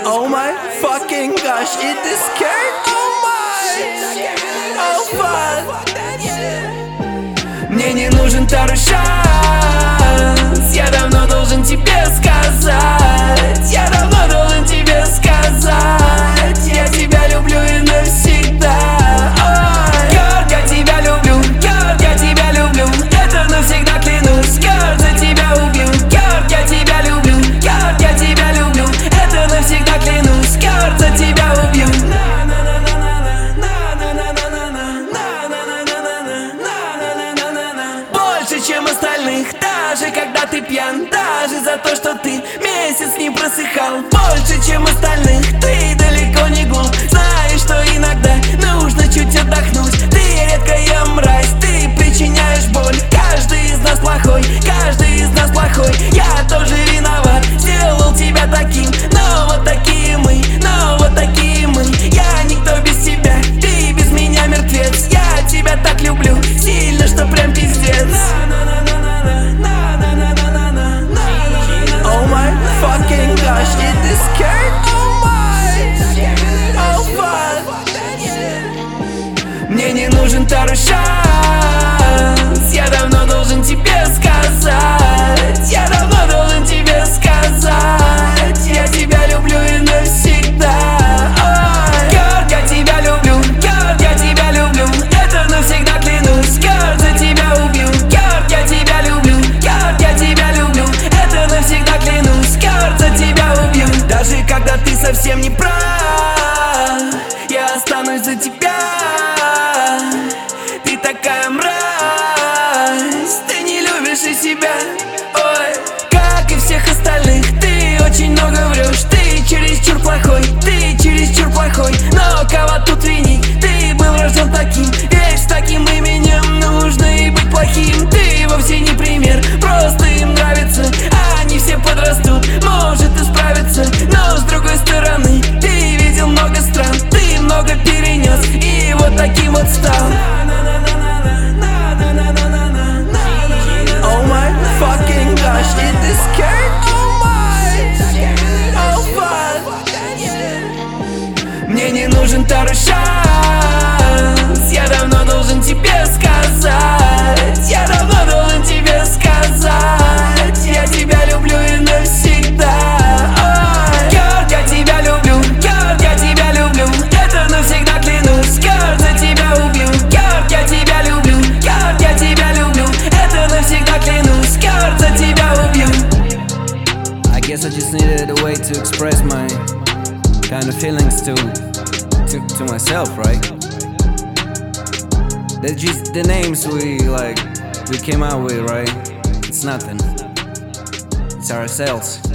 Oh my fucking gosh, it is scared. Oh my, oh fuck. Мне не нужен второй шанс. Я давно должен тебе сказать. Я давно должен тебе сказать. Я тебя люблю и навсегда. Ой, Girl, я тебя люблю. Girl, я тебя люблю. Это навсегда клянусь. Girl, за тебя убью. Girl, я тебя люблю. Girl, я тебя люблю. Это навсегда клянусь. Girl, за тебя убью. Больше, чем остальных, даже когда ты пьян. Даже за то, что ты месяц не просыхал. Больше, чем остальных, ты далеко не глуп. Знаешь, что иногда нужно чуть отдохнуть. Ты редкая мразь, ты причиняешь боль. Каждый из нас плохой, каждый из нас плохой. Я тоже виноват, сделал тебя таким. Но вот такие мы, но вот такие мы. Я никто без тебя, ты без меня мертвец. Я тебя так люблю, сильно, что прям пиздец. Oh my fucking gosh, it is scared. Oh my, oh fuck. Мне не нужен второй шанс. Я давно должен тебе сказать. Я давно должен тебе сказать. Я тебя люблю и навсегда. Ой, Girl, я тебя люблю. Girl, я тебя люблю. Это навсегда клянусь. Girl, за тебя убью. Girl, я тебя люблю. Girl, я тебя люблю. Это навсегда клянусь. Girl, за тебя убью. Даже когда ты совсем не прав, я останусь за тебя. Ты такая мразь, ты не любишь и себя. Ой, как и всех остальных, ты очень много врешь. Ты чересчур плохой, ты чересчур плохой. Но кого тут винить? Ты был рожден таким, ведь с таким именем нужно и быть плохим. Ты вовсе не пример, просто им нравится. Они все подрастут, может и справиться. Но с другой стороны, ты видел много стран, ты много перенес и вот таким вот стал. Oh my fucking gosh, it is scared. Oh my, oh fuck. Мне не нужен второй шанс. Я давно должен тебе сказать. Я давно должен тебе сказать. Я тебя люблю и навсегда. Ой, Girl, я тебя люблю. Girl, я тебя люблю. Это навсегда клянусь. Girl, за тебя убью. Girl, я тебя люблю. Girl, я тебя люблю. Это навсегда клянусь. Girl, за тебя убью. I guess I just needed a way to express my kind of feelings to myself, right? They're just the names we came out with, right? It's nothing. It's ourselves.